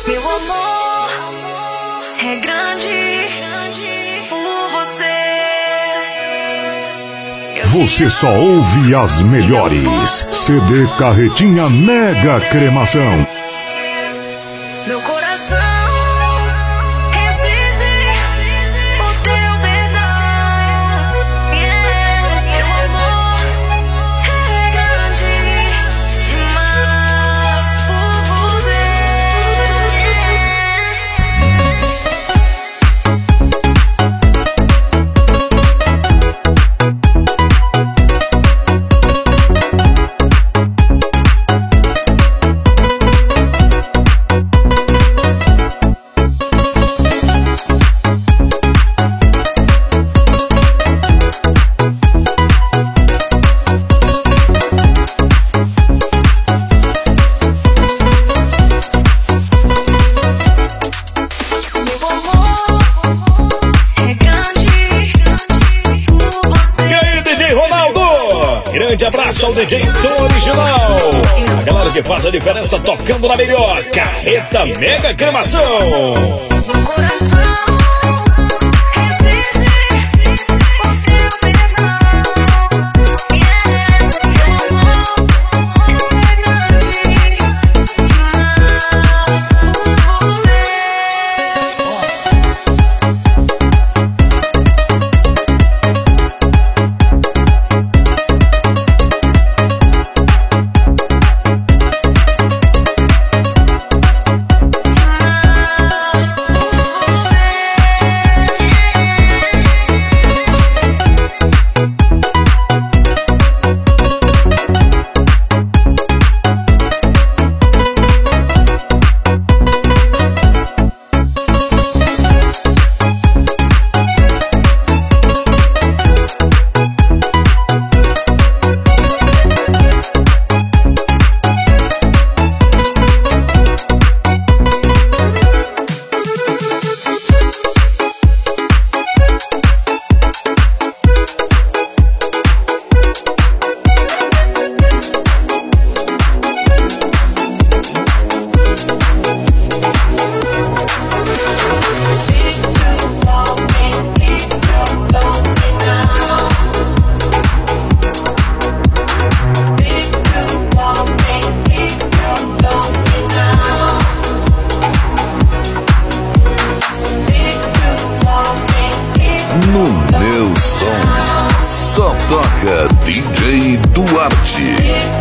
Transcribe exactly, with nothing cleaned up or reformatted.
Meu amor é grande por você. Você só ouve as melhores. C D Carretinha Mega Cremação. Meu coração exige o teu perdão. Yeah. Meu amor é grande demais por você. Grande abraço ao D J Tom Original. A galera que faz a diferença tocando na melhor Carreta Mega Cremação. No meu som, só toca D J Duarte.